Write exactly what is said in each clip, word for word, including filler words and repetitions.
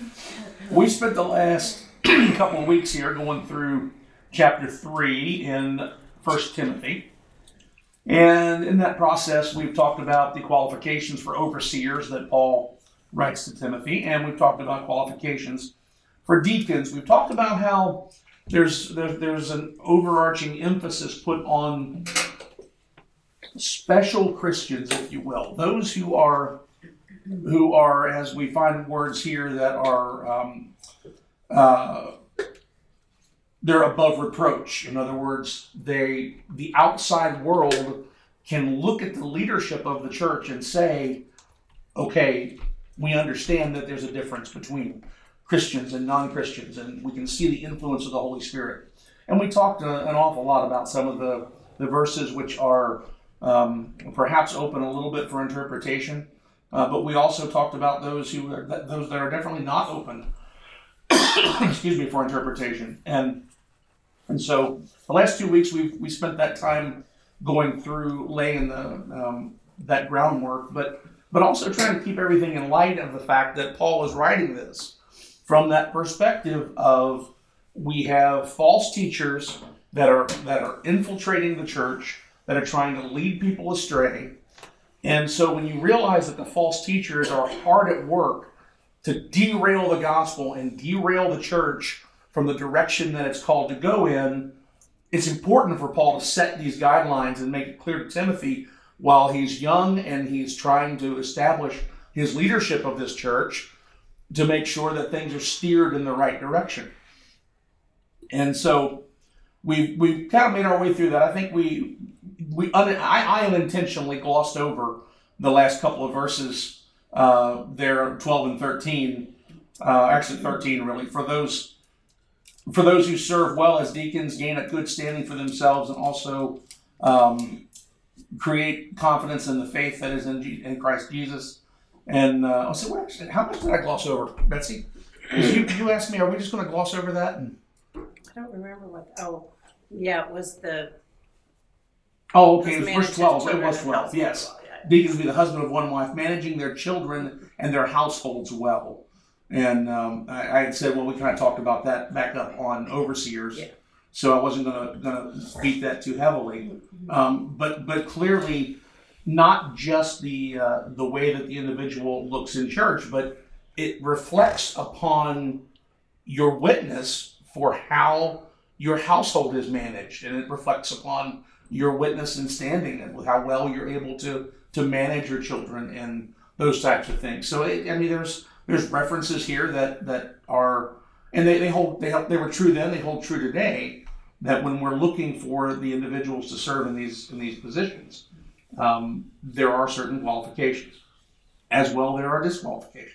We spent the last couple of weeks here going through chapter three in First Timothy. And in that process, we've talked about the qualifications for overseers that Paul writes to Timothy, and we've talked about qualifications for deacons. We've talked about how there's there's, there's an overarching emphasis put on special Christians, if you will, those who are who are, as we find words here that are um, uh, they're above reproach. In other words, they the outside world can look at the leadership of the church and say, okay, we understand that there's a difference between Christians and non-Christians, and we can see the influence of the Holy Spirit. And we talked a, an awful lot about some of the, the verses which are um, perhaps open a little bit for interpretation, uh, but we also talked about those who are, those that are definitely not open, excuse me, for interpretation. And and so the last two weeks we've we spent that time going through laying the um, that groundwork, but but also trying to keep everything in light of the fact that Paul is writing this from that perspective of we have false teachers that are that are infiltrating the church, that are trying to lead people astray. And so when you realize that the false teachers are hard at work to derail the gospel and derail the church from the direction that it's called to go in, it's important for Paul to set these guidelines and make it clear to Timothy while he's young and he's trying to establish his leadership of this church to make sure that things are steered in the right direction. And so we we kind of made our way through that. I think we we I, I unintentionally glossed over the last couple of verses uh, there, twelve and thirteen, uh, actually thirteen really, for those for those who serve well as deacons, gain a good standing for themselves, and also um, create confidence in the faith that is in, G- in Christ Jesus. And uh, I said, well, actually, how much did I gloss over, Betsy? You, you asked me, are we just going to gloss over that? And, I don't remember what, oh, yeah, it was the... oh, okay, it was verse twelve. It children was and twelve, households yes. well, yeah. Deacons be the husband of one wife, managing their children and their households well. And um, I, I had said, well, we kind of talked about that back up on overseers. Yeah. So I wasn't going to going to beat that too heavily. Um, but but clearly, not just the uh, the way that the individual looks in church, but it reflects upon your witness for how your household is managed, and it reflects upon your witness and standing and how well you're able to to manage your children and those types of things. So it, I mean, there's there's references here that that are, and they, they hold they they were true then, they hold true today, that when we're looking for the individuals to serve in these in these positions, um, there are certain qualifications. As well, there are disqualifications.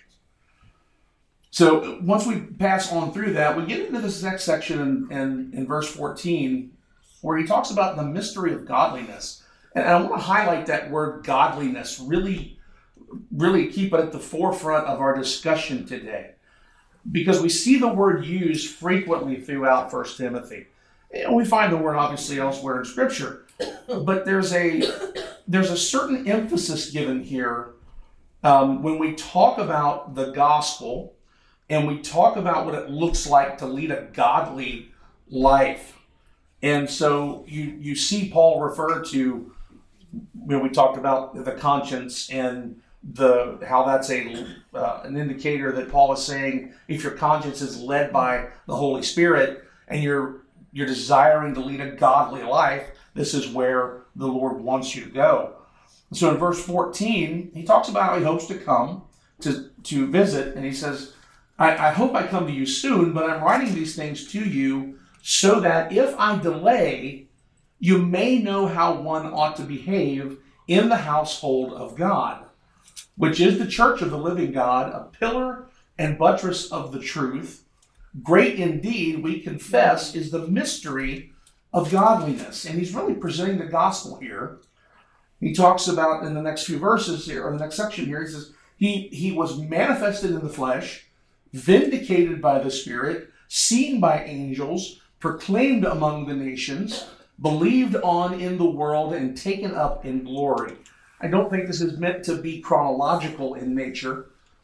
So once we pass on through that, we get into this next section in, in, in verse fourteen, where he talks about the mystery of godliness. And I want to highlight that word godliness, really, really keep it at the forefront of our discussion today, because we see the word used frequently throughout First Timothy. And we find the word obviously elsewhere in Scripture, but there's a there's a certain emphasis given here um, when we talk about the gospel and we talk about what it looks like to lead a godly life. And so you you see Paul refer to, when we talked about the conscience and the how that's a uh, an indicator that Paul is saying if your conscience is led by the Holy Spirit and you're you're desiring to lead a godly life, this is where the Lord wants you to go. So in verse fourteen, he talks about how he hopes to come to, to visit, and he says, I, I hope I come to you soon, but I'm writing these things to you so that if I delay, you may know how one ought to behave in the household of God, which is the church of the living God, a pillar and buttress of the truth. Great indeed, we confess, is the mystery of godliness. And he's really presenting the gospel here. He talks about in the next few verses here, or the next section here, he says, he, he was manifested in the flesh, vindicated by the Spirit, seen by angels, proclaimed among the nations, believed on in the world, and taken up in glory. I don't think this is meant to be chronological in nature,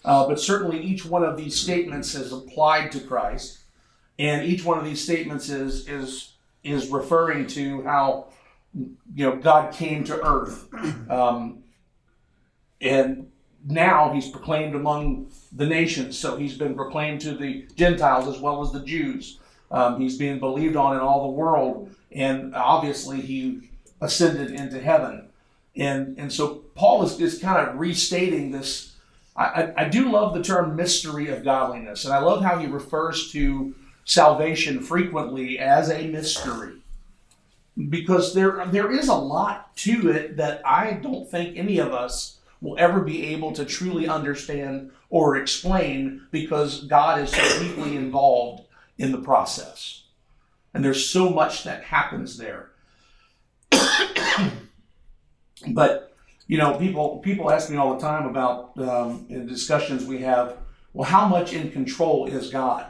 Uh, but certainly each one of these statements is applied to Christ. And each one of these statements is is is referring to how, you know, God came to earth. Um, and now he's proclaimed among the nations. So he's been proclaimed to the Gentiles as well as the Jews. Um, he's being believed on in all the world. And obviously he ascended into heaven. And, and so Paul is, is kind of restating this. I, I, I do love the term mystery of godliness. And I love how he refers to salvation frequently as a mystery, because there there is a lot to it that I don't think any of us will ever be able to truly understand or explain, because God is so deeply involved in the process, and there's so much that happens there. But you know, people people ask me all the time about um, in discussions we have, well, how much in control is God?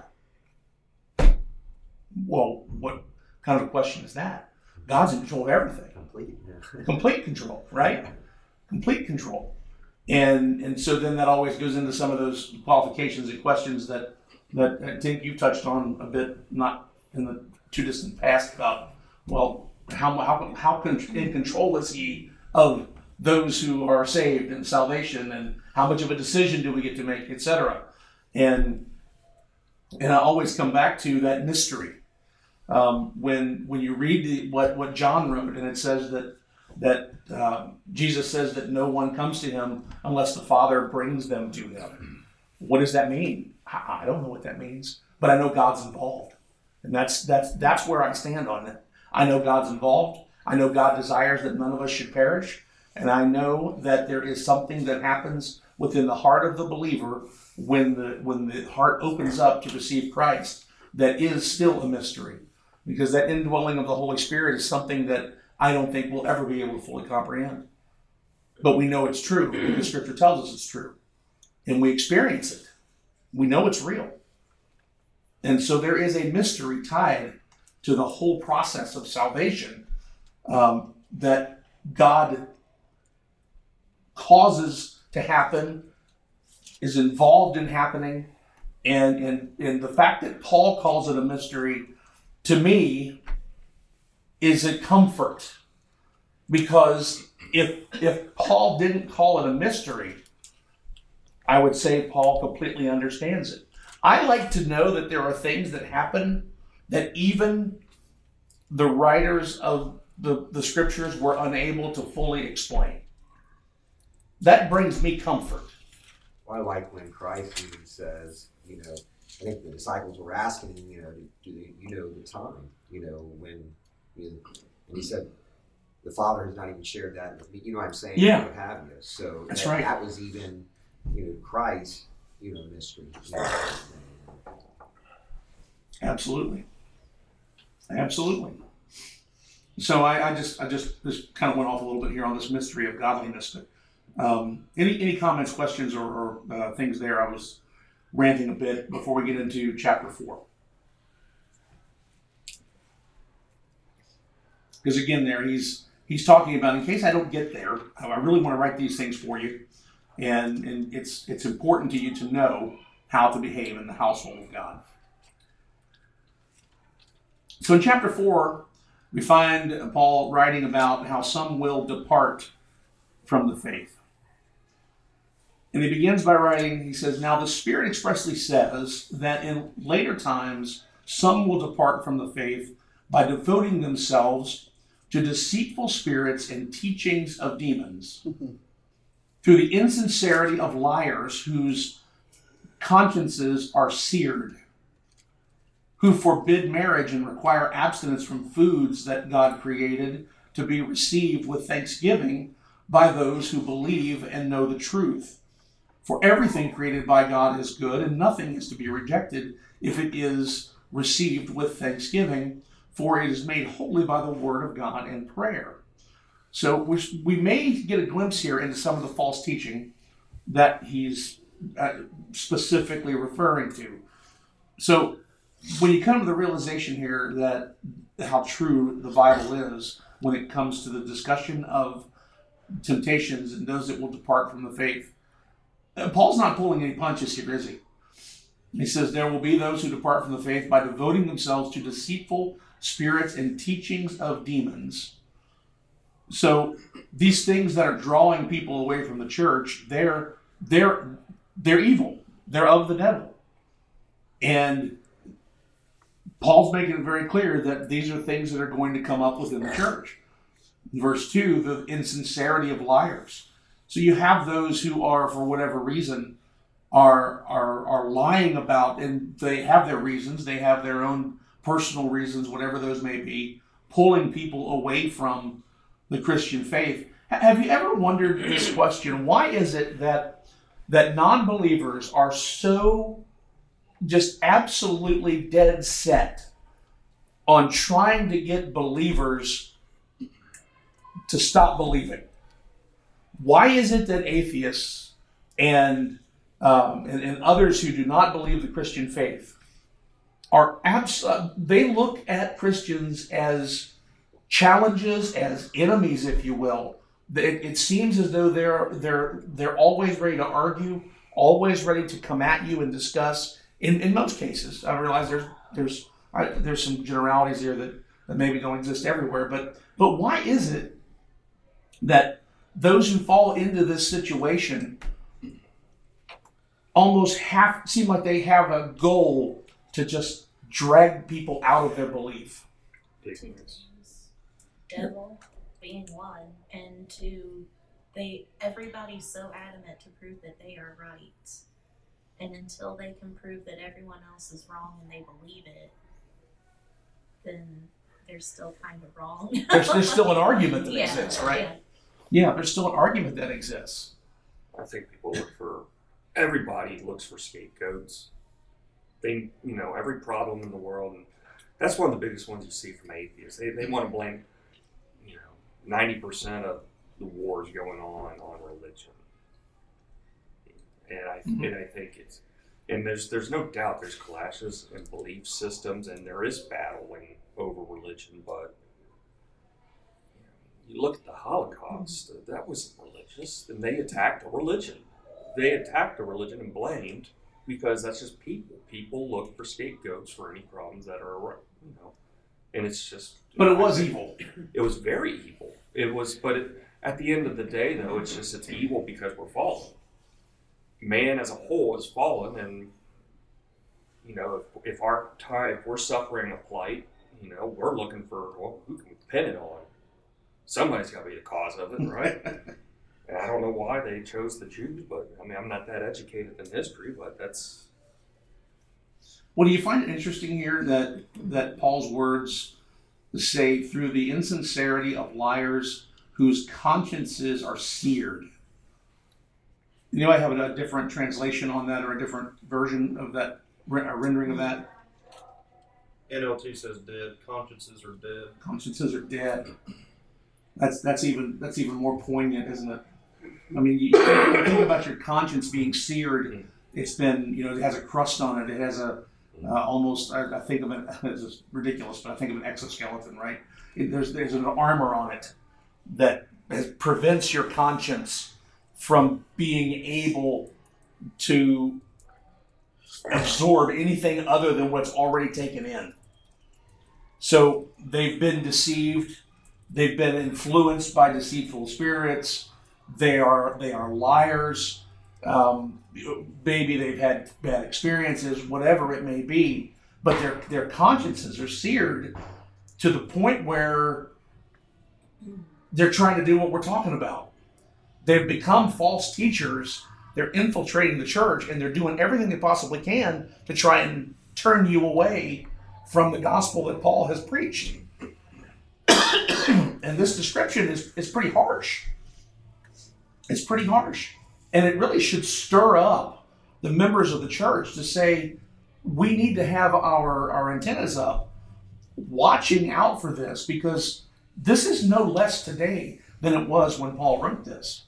Well, what kind of a question is that? God's in control of everything. Complete, yeah. Complete control, right? Complete control. And and so then that always goes into some of those qualifications and questions that, that I think you touched on a bit, not in the too distant past, about, well, how how how in control is he of those who are saved in salvation, and how much of a decision do we get to make, et cetera. And and I always come back to that mystery. Um, when when you read the, what what John wrote, and it says that that uh, Jesus says that no one comes to him unless the Father brings them to him. What does that mean? I, I don't know what that means, but I know God's involved, and that's that's that's where I stand on it. I know God's involved. I know God desires that none of us should perish, and I know that there is something that happens within the heart of the believer when the when the heart opens up to receive Christ. That is still a mystery. Because that indwelling of the Holy Spirit is something that I don't think we'll ever be able to fully comprehend. But we know it's true because Scripture tells us it's true. And we experience it. We know it's real. And so there is a mystery tied to the whole process of salvation um, that God causes to happen, is involved in happening. And, and, and the fact that Paul calls it a mystery, to me, is a comfort, because if if Paul didn't call it a mystery, I would say Paul completely understands it. I like to know that there are things that happen that even the writers of the, the scriptures were unable to fully explain. That brings me comfort. Well, I like when Christ even says, you know, I think the disciples were asking him, you know, do they, you know the time, you know, when, you know, and he said, the Father has not even shared that with me. You know what I'm saying? Yeah. What have you. So that's that, right. That was even, you know, Christ, you know, mystery. You know. Absolutely. Absolutely. So I, I just I just just kind of went off a little bit here on this mystery of godliness. But um, any any comments, questions, or, or uh, things there? I was ranting a bit before we get into chapter four. Because again, there he's he's talking about, in case I don't get there, I really want to write these things for you, and and it's it's important to you to know how to behave in the household of God. So in chapter four, we find Paul writing about how some will depart from the faith. And he begins by writing, he says, "Now the Spirit expressly says that in later times some will depart from the faith by devoting themselves to deceitful spirits and teachings of demons, mm-hmm. through the insincerity of liars whose consciences are seared, who forbid marriage and require abstinence from foods that God created to be received with thanksgiving by those who believe and know the truth. For everything created by God is good, and nothing is to be rejected if it is received with thanksgiving, for it is made holy by the word of God and prayer." So we, we may get a glimpse here into some of the false teaching that he's uh, specifically referring to. So when you come to the realization here that how true the Bible is when it comes to the discussion of temptations and those that will depart from the faith, Uh, Paul's not pulling any punches here, is he? He says, there will be those who depart from the faith by devoting themselves to deceitful spirits and teachings of demons. So these things that are drawing people away from the church, they're they're they're evil. They're of the devil. And Paul's making it very clear that these are things that are going to come up within the church. Verse two, the insincerity of liars. So you have those who are, for whatever reason, are are are lying about, and they have their reasons, they have their own personal reasons, whatever those may be, pulling people away from the Christian faith. Have you ever wondered this question? Why is it that that non-believers are so just absolutely dead set on trying to get believers to stop believing? Why is it that atheists and um, and, and others who do not believe the Christian faith are abs- they look at Christians as challenges, as enemies, if you will? It, it seems as though they're they're they're always ready to argue, always ready to come at you and discuss. In in most cases, I realize there's there's I, there's some generalities here that, that maybe don't exist everywhere. But but why is it that those who fall into this situation almost have seem like they have a goal to just drag people out of their belief? Devil being one, and two, they everybody's so adamant to prove that they are right, and until they can prove that everyone else is wrong and they believe it, then they're still kind of wrong. There's, there's still an argument that yeah, exists, right? Yeah. Yeah, there's still an argument that exists. I think people look for, everybody looks for scapegoats. They, you know, every problem in the world, and that's one of the biggest ones you see from atheists. They, they want to blame, you know, ninety percent of the wars going on on religion. And I, mm-hmm. and I think it's, and there's, there's no doubt there's clashes in belief systems, and there is battling over religion, but you look at the Holocaust, mm-hmm. that wasn't religious, and they attacked a religion. They attacked a religion and blamed, because that's just people. People look for scapegoats for any problems that are, you know, and it's just. But it was evil. It was very evil. It was, but it, at the end of the day, though, it's just, it's evil because we're fallen. Man as a whole is fallen, and, you know, if, if our time, if we're suffering a plight, you know, we're looking for, well, who can we pin it on? Somebody's got to be the cause of it, right? And I don't know why they chose the Jews, but I mean, I'm not that educated in history, but that's. Well, do you find it interesting here that that Paul's words say, through the insincerity of liars whose consciences are seared? You know, I have a different translation on that, or a different version of that, a rendering of that. N L T says dead. Consciences are dead. Consciences are dead. That's that's even that's even more poignant, isn't it? I mean, you, you think about your conscience being seared. It's been, you know, it has a crust on it. It has a uh, almost. I, I think of it. It's ridiculous, but I think of an exoskeleton, right? It, there's there's an armor on it that has, prevents your conscience from being able to absorb anything other than what's already taken in. So they've been deceived. They've been influenced by deceitful spirits. They are they are liars. Um, maybe they've had bad experiences, whatever it may be. But their their consciences are seared to the point where they're trying to do what we're talking about. They've become false teachers. They're infiltrating the church, and they're doing everything they possibly can to try and turn you away from the gospel that Paul has preached. And this description is, is pretty harsh. It's pretty harsh. And it really should stir up the members of the church to say, we need to have our, our antennas up, watching out for this, because this is no less today than it was when Paul wrote this.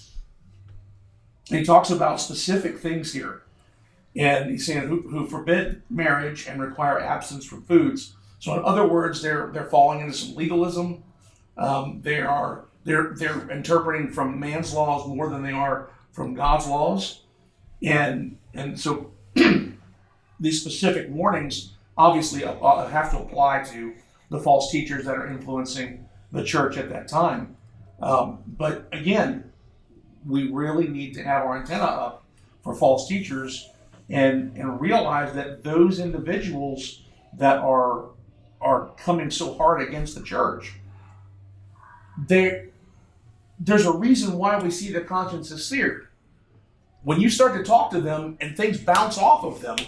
He talks about specific things here. And he's saying who, who forbid marriage and require abstinence from foods. So in other words, they're they're falling into some legalism. Um, they are they're they're interpreting from man's laws more than they are from God's laws. And and so these specific warnings obviously uh, have to apply to the false teachers that are influencing the church at that time. Um, but again, we really need to have our antenna up for false teachers and, and realize that those individuals that are are coming so hard against the church, they, there's a reason why we see their consciences seared. When you start to talk to them and things bounce off of them,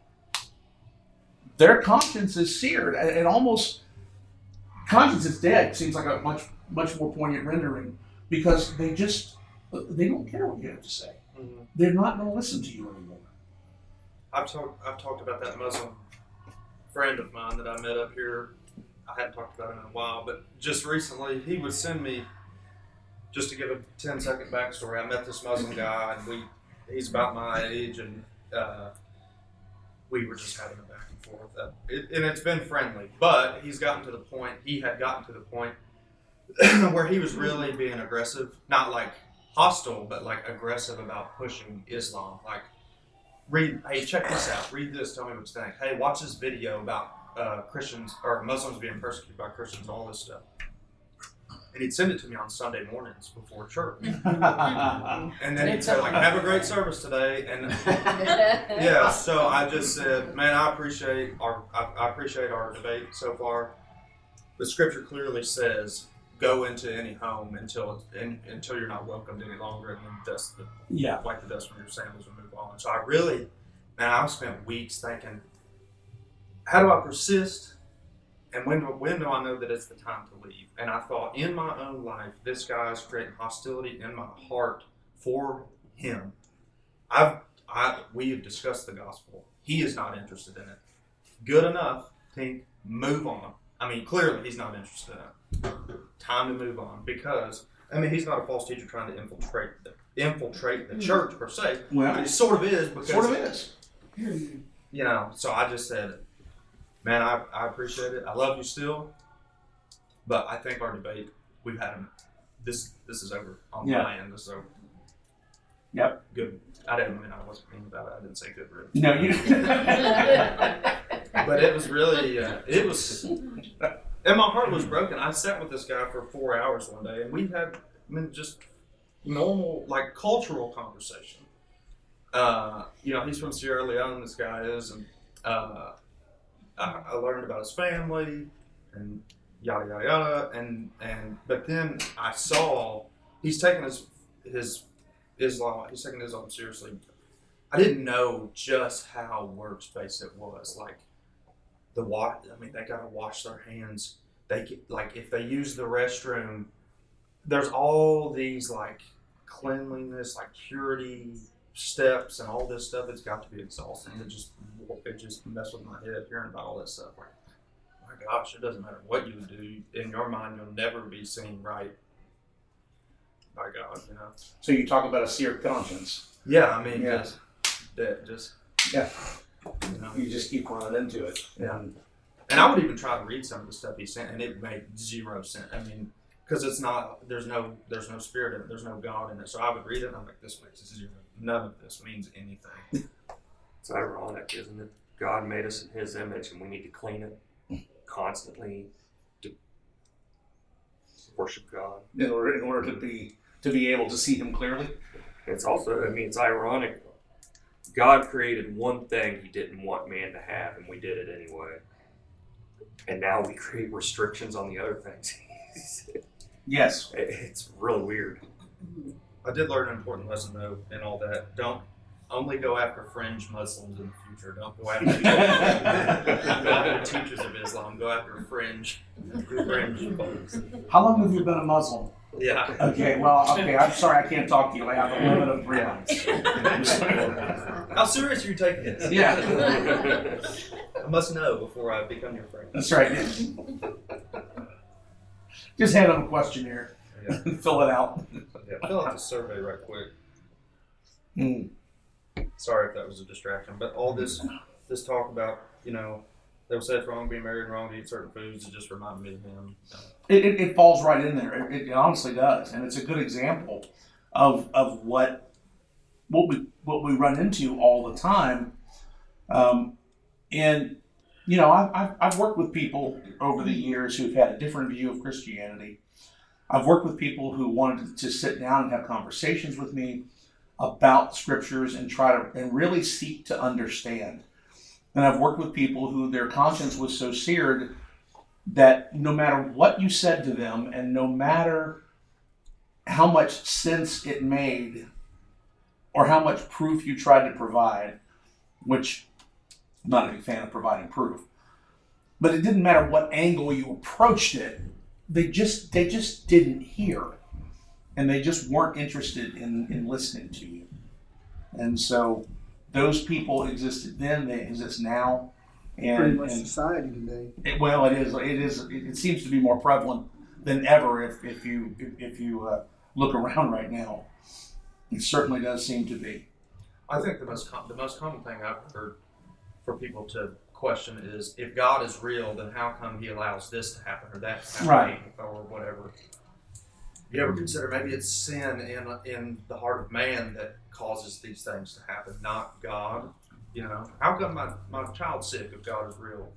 their conscience is seared. And, and almost, conscience is dead seems like a much, much more poignant rendering, because they just, they don't care what you have to say. Mm-hmm. They're not going to listen to you anymore. I've talked I've talked about that Muslim friend of mine that I met up here. I hadn't talked about him in a while, but just recently he would send me, just to give a ten second backstory, I met this Muslim guy, and we he's about my age, and uh, we were just having a back and forth. Uh, it, and it's been friendly, but he's gotten to the point, he had gotten to the point where he was really being aggressive, not like hostile, but like aggressive about pushing Islam. Like, read, hey, check this out, read this, tell me what you think. Hey, watch this video about uh, Christians or Muslims being persecuted by Christians, all this stuff. And he'd send it to me on Sunday mornings before church. And then he'd say, like, have a great service today. And yeah, so I just said, man, I appreciate our I, I appreciate our debate so far. The scripture clearly says, go into any home until in, until you're not welcomed any longer, and then dust the Yeah. wipe the dust from your sandals and move on. So I really, man, I've spent weeks thinking, how do I persist? And when do, when do I know that it's the time to leave? And I thought, in my own life, this guy is creating hostility in my heart for him. I've, I, we have discussed the gospel. He is not interested in it. Good enough, Tink, move on. I mean, clearly he's not interested in it. Time to move on, because, I mean, he's not a false teacher trying to infiltrate the, infiltrate the church per se. Well, But it sort of is, because, sort of is. you know, so I just said, man, I, I appreciate it. I love you still. But I think our debate, we've had him. This this is over on Yeah. my end. This is over. Yep. Good. I didn't mean I wasn't mean about it. I didn't say good riddance. No, you. But it was really, uh, it was, and my heart was broken. I sat with this guy for four hours one day, and we had, I mean, just normal, like, cultural conversation. Uh, you know, he's from Sierra Leone, this guy is, and uh, I, I learned about his family, and yada, yada, yada, and, and, but then I saw, he's taking his, his Islam, he's taking Islam seriously. I didn't know just how works-based it was, like, the wash, I mean, they gotta wash their hands. They get, like, if they use the restroom, there's all these, like, cleanliness, like purity steps and all this stuff. It's got to be exhausting. It just, it just messed with my head hearing about all that stuff. Like, my gosh, it doesn't matter what you do. In your mind, you'll never be seen right by God, you know? So you talk about a seared conscience. Yeah, I mean, Yeah. just, that, just, Yeah. you know. You just keep running into it. Yeah. And I would even try to read some of the stuff he sent, and it made zero sense. I mean, because it's not, there's no, there's no spirit in it, there's no God in it. So I would read it, and I'm like, this makes zero. None of this means anything. It's ironic, isn't it? God made us in His image, and we need to clean it constantly to worship God. In order, in order to be to be able to see Him clearly. It's also, I mean, it's ironic. God created one thing He didn't want man to have, and we did it anyway. And now we create restrictions on the other things. Yes. It's really weird. I did learn an important lesson, though, in all that. Don't only go after fringe Muslims in the future. Don't go after, go after teachers of Islam. Go after fringe, fringe folks. How long have you been a Muslim? Yeah. Okay, well, okay, I'm sorry I can't talk to you. I have a limit of three months. How serious are you taking this? Yeah. I must know before I become your friend. That's right. Just hand them a questionnaire. Yeah. Fill it out. Yeah, fill out the survey right quick. Mm. Sorry if that was a distraction, but all this this talk about, you know, they will say it's wrong being married and wrong to eat certain foods, it just reminded me of him. It, it, it falls right in there. It, it honestly does. And it's a good example of of what what we what we run into all the time. Um, and you know, I've, I've I've worked with people over the years who've had a different view of Christianity. I've worked with people who wanted to sit down and have conversations with me about scriptures and try to and really seek to understand. And I've worked with people who their conscience was so seared that no matter what you said to them and no matter how much sense it made or how much proof you tried to provide, which I'm not a big fan of providing proof, but it didn't matter what angle you approached it, they just they just didn't hear. And they just weren't interested in, in listening to you. And so those people existed then, they exist now. And, Pretty much and society today. it, well, it is. It is. It, it seems to be more prevalent than ever if, if you if, if you uh, look around right now. It certainly does seem to be. I think the most com- the most common thing I've heard for people to question is, if God is real, then how come He allows this to happen or that to happen, Right. or whatever. You ever consider maybe it's sin in in the heart of man that causes these things to happen, not God? You know, how come my, my child's sick if God is real?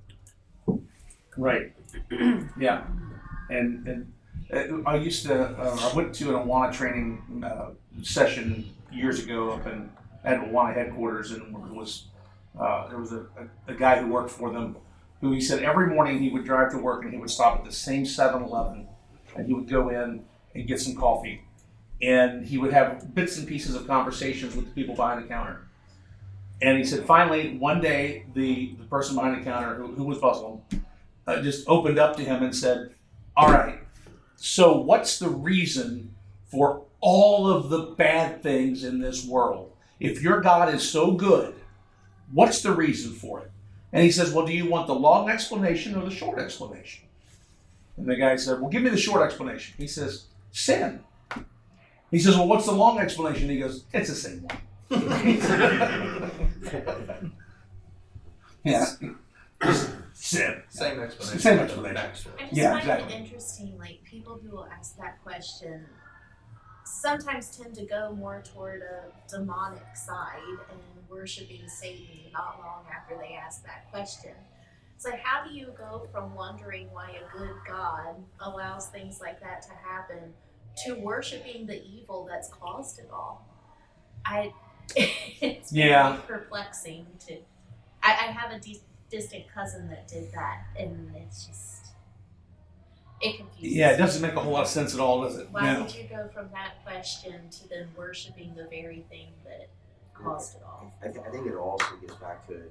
Right. Yeah. And and uh, I used to. Uh, I went to an Awana training uh, session years ago up in at Awana headquarters, and it was uh, there was a, a, a guy who worked for them who he said every morning he would drive to work and he would stop at the same seven eleven and he would go in and get some coffee, and he would have bits and pieces of conversations with the people behind the counter. And he said finally one day the, the person behind the counter who, who was Muslim uh, just opened up to him and said, all right, so what's the reason for all of the bad things in this world? If your God is so good, what's the reason for it? And he says, well, do you want the long explanation or the short explanation? And the guy said, well, give me the short explanation. He says, sin. He says, well, what's the long explanation? He goes, it's the same one. Yeah. Sin. Same explanation. Same explanation. I just Yeah, find exactly. it interesting, like people who will ask that question sometimes tend to go more toward a demonic side and worshiping Satan not long after they ask that question. It's like, how do you go from wondering why a good God allows things like that to happen to worshiping the evil that's caused it all? I, it's Yeah. very perplexing to. I, I have a di- distant cousin that did that, and it's just it confuses. Yeah, it me. doesn't make a whole lot of sense at all, does it? Why No. would you go from that question to then worshiping the very thing that caused it all? I, th- I think it also gets back to,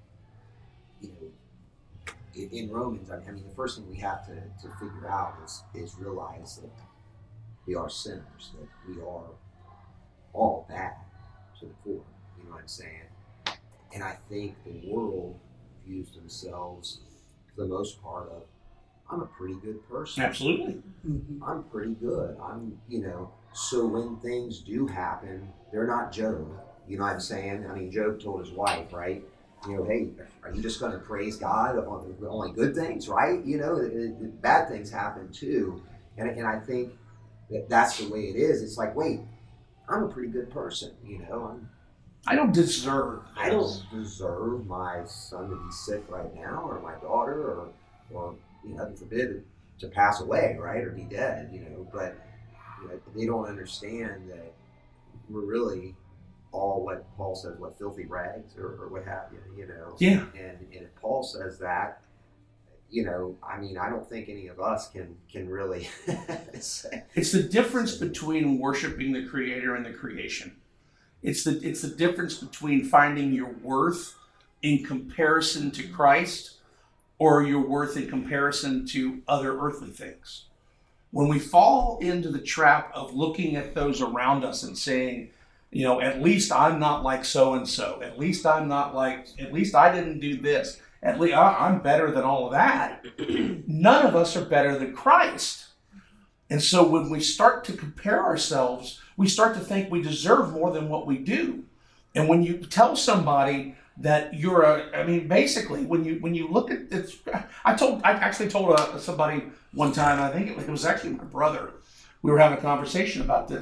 you know, in, in Romans, I mean, the first thing we have to, to figure out is, is realize that we are sinners, that we are all bad to the core, you know what I'm saying? And I think the world views themselves, for the most part, of, I'm a pretty good person. Absolutely. Mhm. I'm pretty good. I'm, you know, so when things do happen, they're not Job. You know what I'm saying? I mean, Job told his wife, right? You know, hey, are you just going to praise God on the only good things, right? You know, it, it, bad things happen too. And, and I think that that's the way it is. It's like, wait, I'm a pretty good person. You know, I'm, I don't deserve this. I don't deserve my son to be sick right now, or my daughter, or, or you know, heaven forbid, to pass away, right, or be dead, you know. But you know, they don't understand that we're really all what Paul says, what filthy rags, or, or what have you, you know. Yeah. And, and if Paul says that, you know, I mean, I don't think any of us can can really say. It's the difference between worshiping the Creator and the creation. It's the it's the difference between finding your worth in comparison to Christ or your worth in comparison to other earthly things. When we fall into the trap of looking at those around us and saying, you know, at least I'm not like so-and-so. At least I'm not like, at least I didn't do this. At least I'm better than all of that. None of us are better than Christ. And so when we start to compare ourselves, we start to think we deserve more than what we do. And when you tell somebody that you're a, I mean, basically, when you when you look at it, I told, I actually told a, somebody one time, I think it was, it was actually my brother, we were having a conversation about this.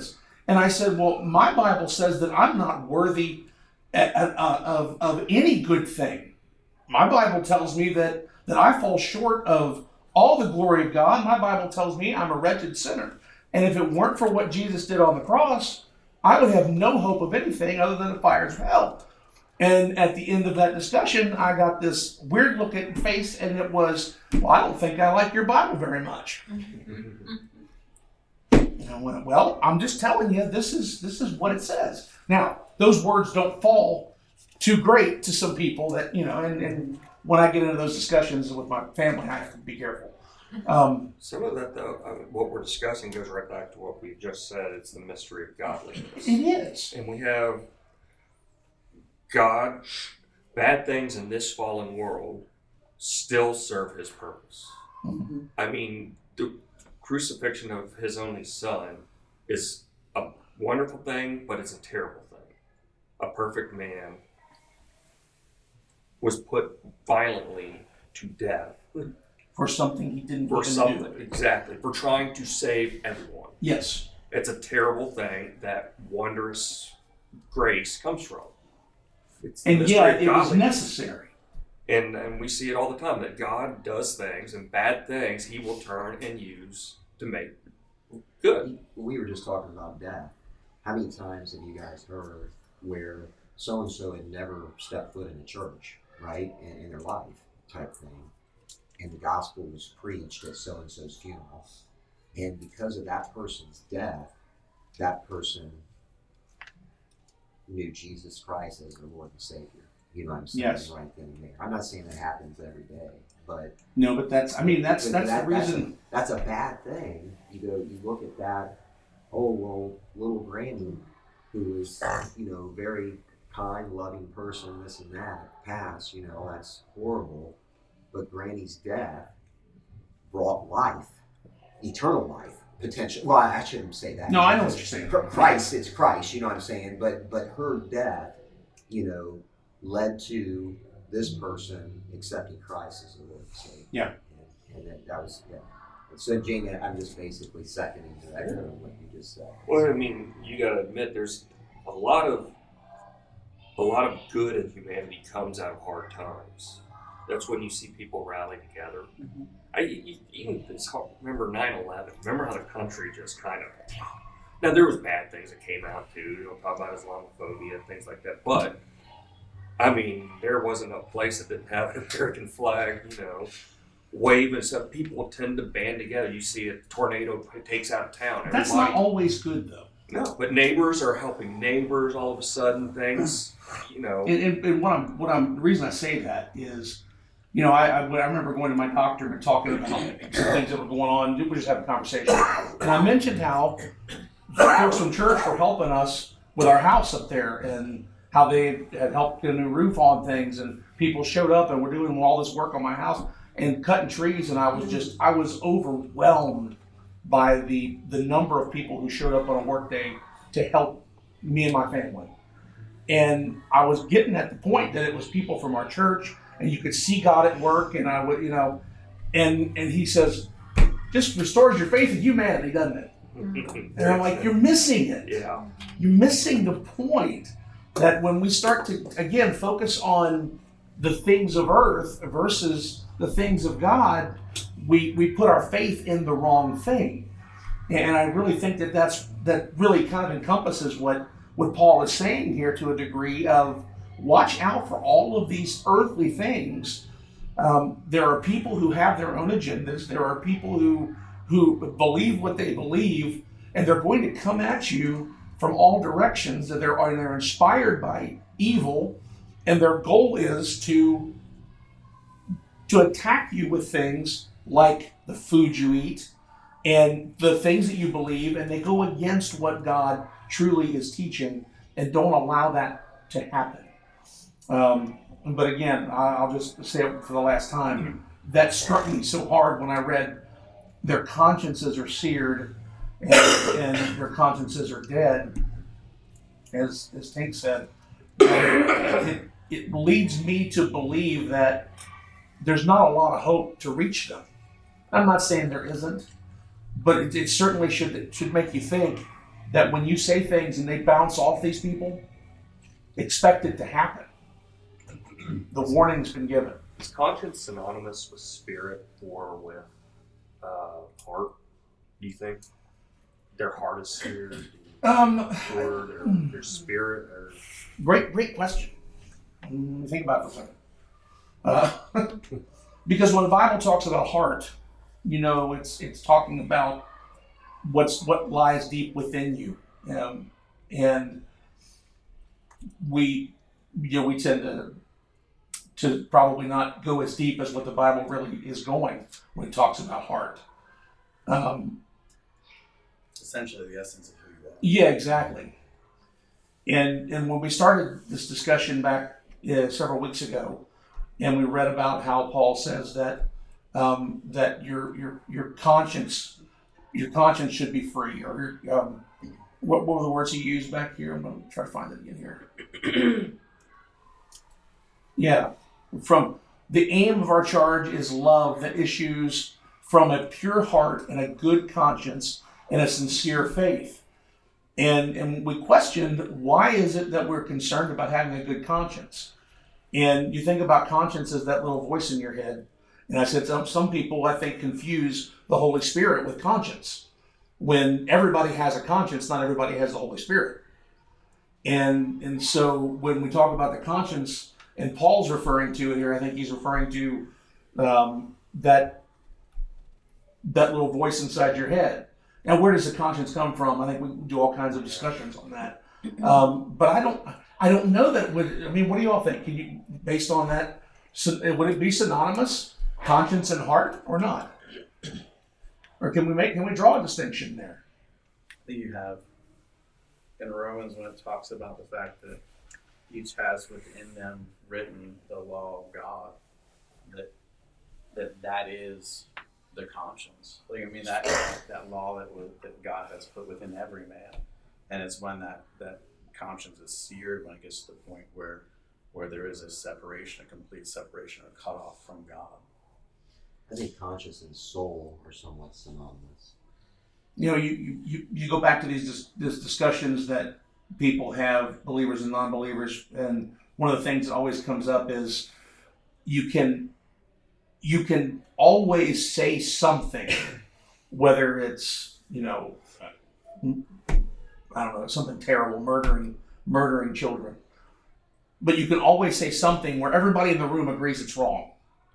And I said, well, my Bible says that I'm not worthy of, of any good thing. My Bible tells me that, that I fall short of all the glory of God. My Bible tells me I'm a wretched sinner. And if it weren't for what Jesus did on the cross, I would have no hope of anything other than the fires of hell. And at the end of that discussion, I got this weird looking face, and it was, well, I don't think I like your Bible very much. And I went, well, I'm just telling you, this is this is what it says. Now, those words don't fall too great to some people that, you know, and, and when I get into those discussions with my family, I have to be careful. Um, Some of that, though, I mean, what we're discussing goes right back to what we just said. It's the mystery of godliness. it is. And we have God, bad things in this fallen world still serve his purpose. Mm-hmm. I mean, the crucifixion of his only son is a wonderful thing, but it's a terrible thing. A perfect man was put violently to death. For something he didn't For even something, do. exactly. For trying to save everyone. Yes. It's a terrible thing that wondrous grace comes from. It's the And mystery yet of it was godliness. necessary. And, and we see it all the time, that God does things, and bad things he will turn and use to make good. We were just talking about death. How many times have you guys heard where so-and-so had never stepped foot in a church, right, in, in their life type thing, and the gospel was preached at so-and-so's funeral, and because of that person's death, that person knew Jesus Christ as their Lord and Savior. You know what I'm saying? Yes. Right then and there. I'm not saying that happens every day, but No, but that's, I mean, that's but that's that- the reason. That's a, that's a bad thing. You go, you look at that, oh, well, little Granny, who was, you know, very kind, loving person, this and that, passed, you know, that's horrible. But Granny's death brought life, eternal life, potential. Well, I shouldn't say that. No, I know what you're saying. Cr- Christ, it's Christ, you know what I'm saying? But but her death, you know, led to this person accepting Christ as the Lord and Savior. Yeah. And, and that, that was, yeah. So, Jamie, I'm just basically seconding to that, kind of what you just said. Well, I mean, you got to admit, there's a lot of a lot of good in humanity comes out of hard times. That's when you see people rally together. Mm-hmm. I you, even it's hard, remember nine eleven. Remember how the country just kind of. Now there was bad things that came out too. You know, talk about Islamophobia and things like that. But I mean, there wasn't a place that didn't have an American flag. You know, wave and stuff. People tend to band together. You see a tornado takes out a town. That's Everybody- not always good, though. No, but neighbors are helping neighbors. All of a sudden, things, you know. And, and, and what I'm, what I'm, the reason I say that is, you know, I, I, I remember going to my doctor and talking about some things that were going on. We were just having a conversation, and I mentioned how folks from church were helping us with our house up there, and how they had helped get a new roof on things, and people showed up and were doing all this work on my house and cutting trees, and I was just, I was overwhelmed by the the number of people who showed up on a work day to help me and my family. And I was getting at the point that it was people from our church, and you could see God at work, and I would, you know, and and he says, just restores your faith in humanity, doesn't it? And I'm like, you're missing it. Yeah. You're missing the point that when we start to, again, focus on the things of earth versus the things of God, we, we put our faith in the wrong thing. And I really think that that's, that really kind of encompasses what, what Paul is saying here to a degree of watch out for all of these earthly things. Um, there are people who have their own agendas. There are people who, who believe what they believe, and they're going to come at you from all directions. That they're, they're inspired by evil, and their goal is to to attack you with things like the food you eat and the things that you believe, and they go against what God truly is teaching and don't allow that to happen. Um, but again, I'll just say it for the last time, that struck me so hard when I read their consciences are seared and, and their consciences are dead, as, as Tank said. It, it leads me to believe that there's not a lot of hope to reach them. I'm not saying there isn't, but it, it certainly should it should make you think, that when you say things and they bounce off these people, expect it to happen. The warning's been given. Is conscience synonymous with spirit or with uh, heart? Do you think their heart is seared, Um, or their, their spirit? Or great, great question. Mm, Think about it for a second. Uh, because when the Bible talks about heart, you know, it's it's talking about what's what lies deep within you, um, and we, you know, we tend to to probably not go as deep as what the Bible really is going when it talks about heart. Um, Essentially, the essence of who you are. yeah, exactly. And and when we started this discussion back uh, several weeks ago, and we read about how Paul says that um, that your your your conscience your conscience should be free, or your, um, what, what were the words he used back here? I'm going to try to find it again here. Yeah, from the aim of our charge is love that issues from a pure heart and a good conscience and a sincere faith. And and we questioned, why is it that we're concerned about having a good conscience? And you think about conscience as that little voice in your head. And I said, some, some people, I think, confuse the Holy Spirit with conscience. When everybody has a conscience, not everybody has the Holy Spirit. And, and so when we talk about the conscience, and Paul's referring to it here, I think he's referring to um, that, that little voice inside your head. Now, where does the conscience come from? I think we can do all kinds of discussions on that. Um, but I don't, I don't know that. Would, I mean, what do you all think? Can you, based on that, so, would it be synonymous, conscience and heart, or not? Or can we make, can we draw a distinction there? I think you have in Romans when it talks about the fact that each has within them written the law of God, that that that is their conscience. Like, I mean, that that law that was, that God has put within every man, and it's when that that conscience is seared, when it gets to the point where where there is a separation, a complete separation, a cutoff from God. I think conscience and soul are somewhat synonymous. You know, you, you, you go back to these dis- these discussions that people have, believers and non-believers, and one of the things that always comes up is you can you can always say something, whether it's, you know, I don't know, something terrible, murdering murdering children, but you can always say something where everybody in the room agrees it's wrong.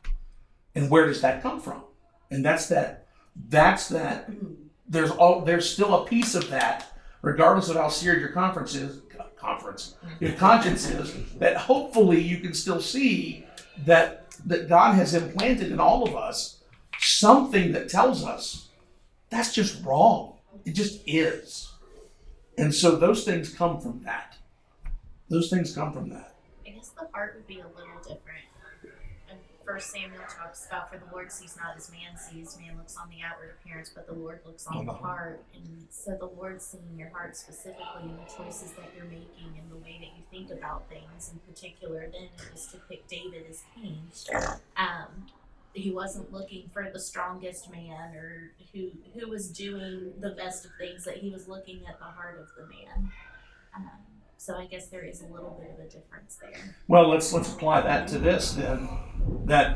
And where does that come from? And that's that. That's that. There's all. There's still a piece of that, regardless of how seared your conference is. Conference. Your conscience is, that hopefully you can still see that that God has implanted in all of us something that tells us that's just wrong. It just is. And so those things come from that. Those things come from that. I guess the heart would be a little different. And First Samuel talks about, for the Lord sees not as man sees. Man looks on the outward appearance, but the Lord looks on the heart. And so the Lord's seeing your heart specifically, and the choices that you're making, and the way that you think about things. In particular, then it was to pick David as king. Um, he wasn't looking for the strongest man or who who was doing the best of things. That he was looking at the heart of the man. Um, So I guess there is a little bit of a difference there. Well, let's let's apply that to this then. That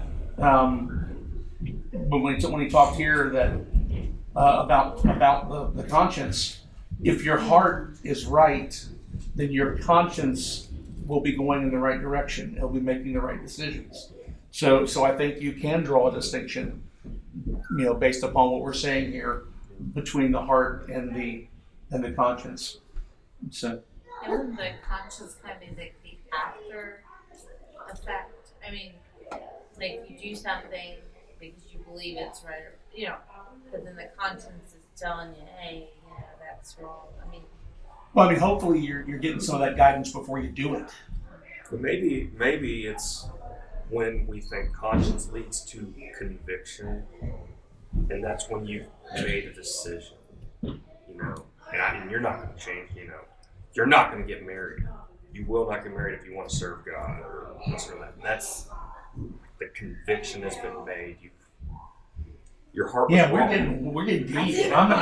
um, when he when he talked here that uh, about about the, the conscience, if your heart is right, then your conscience will be going in the right direction. It'll be making the right decisions. So so I think you can draw a distinction, you know, based upon what we're saying here, between the heart and the and the conscience. So. And wouldn't the conscience kind of be like the after effect? I mean, like you do something because you believe it's right, or, you know, but then the conscience is telling you, hey, you know, that's wrong. I mean, Well, I mean, hopefully you're you're getting some of that guidance before you do it. But maybe maybe it's when we think conscience leads to conviction, and that's when you've made a decision, you know, and, I, and you're not going to change, you know. You're not going to get married. You will not get married if you want to serve God or this or that. That's the conviction has been made. You've your heart was Yeah, we're wrong. getting we're getting I deep. think- I'm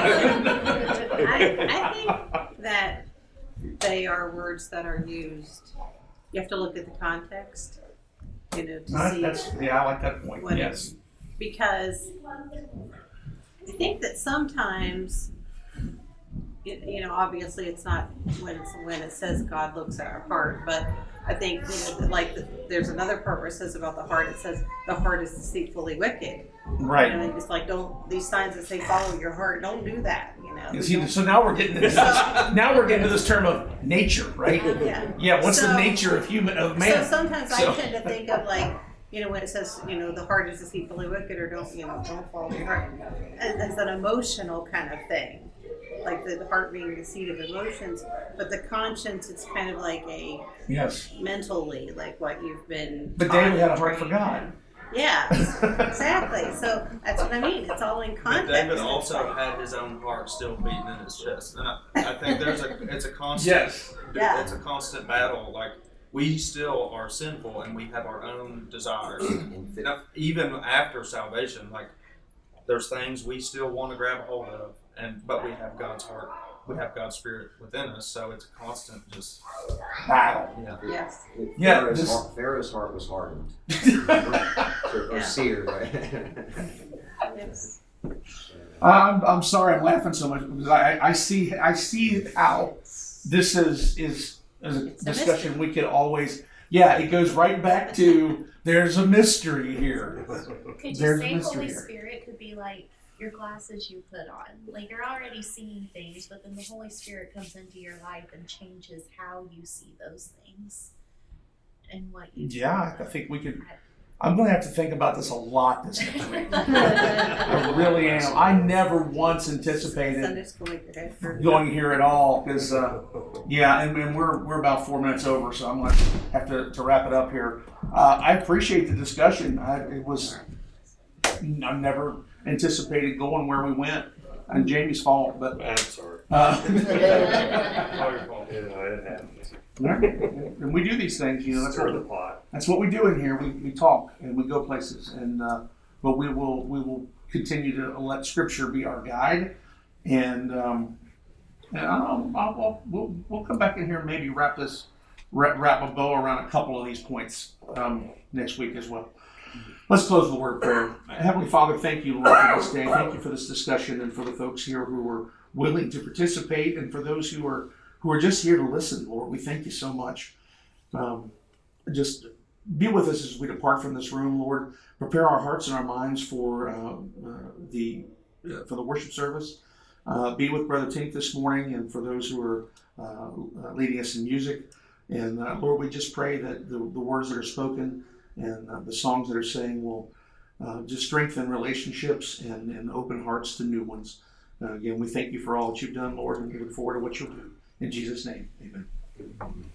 I, not. I think that they are words that are used. You have to look at the context, you know, to see. That's, yeah, I like that point. What Yes. Because I think that sometimes, you you know, obviously it's not when it's, when it says God looks at our heart, but I think, you know, that, like the, there's another part where it says about the heart. It says the heart is deceitfully wicked. Right. You know, it's like don't these signs that say follow your heart. Don't do that. You know. You see, Don't- so now we're getting into this. Now we're getting to this term of nature, right? Yeah. Yeah. What's the So- nature of human of man? So sometimes So- I tend to think of like, you know, when it says, you know, the heart is deceitfully wicked, or don't, you know, don't follow your heart, as, as an emotional kind of thing, like the, the heart being the seat of emotions, but the conscience, it's kind of like a Yes. mentally, like what you've been. But taught David had a and heart for trained God. in. Yeah, exactly. So that's what I mean. It's all in But context. David also had his own heart still beating in his chest, and I, I think there's a it's a constant Yes. Yeah. it's a constant battle. Like we still are sinful and we have our own desires. And fit- Now, even after salvation, like there's things we still want to grab a hold of, and but we have God's heart, we have God's spirit within us, so it's a constant just Battle. yeah. Yes. Yeah, Pharaoh's, this- heart, Pharaoh's heart was hardened. or, or Yeah. seared, right? Yes. I'm, I'm sorry, I'm laughing so much because I, I see I see how this is is, is a It's a discussion we could always. Yeah, it goes right back to there's a mystery here. Could you There's a say mystery Holy here. Spirit could be like your glasses you put on? Like you're already seeing things, but then the Holy Spirit comes into your life and changes how you see those things and what you. Yeah, I think we could. I'm going to have to think about this a lot this next week. I really am. I never once anticipated Sunday school make your head hurt. going here at all because, uh, yeah, and, and we're we're about four minutes over, so I'm going to have to, to wrap it up here. Uh, I appreciate the discussion. I, it was I never anticipated going where we went, and Jamie's fault, but I'm sorry. uh, All your fault. Yeah, it happens. and we do these things, you know. That's Stir what the pot. that's what we do in here. We, we talk and we go places, and uh, but we will we will continue to let Scripture be our guide, and um, and I don't know, I'll, I'll, we'll we'll come back in here and maybe wrap this wrap, wrap a bow around a couple of these points um, next week as well. Let's close with a word of prayer. Heavenly Father, thank you, Lord, for this day. Thank you for this discussion and for the folks here who were willing to participate, and for those who are who are just here to listen, Lord. We thank you so much. Um, just be with us as we depart from this room, Lord. Prepare our hearts and our minds for uh, uh, the uh, for the worship service. Uh, be with Brother Tink this morning, and for those who are uh, leading us in music. And uh, Lord, we just pray that the, the words that are spoken and uh, the songs that are sang will uh, just strengthen relationships and, and open hearts to new ones. Uh, again, we thank you for all that you've done, Lord, and we look forward to what you'll do. In Jesus' name, amen.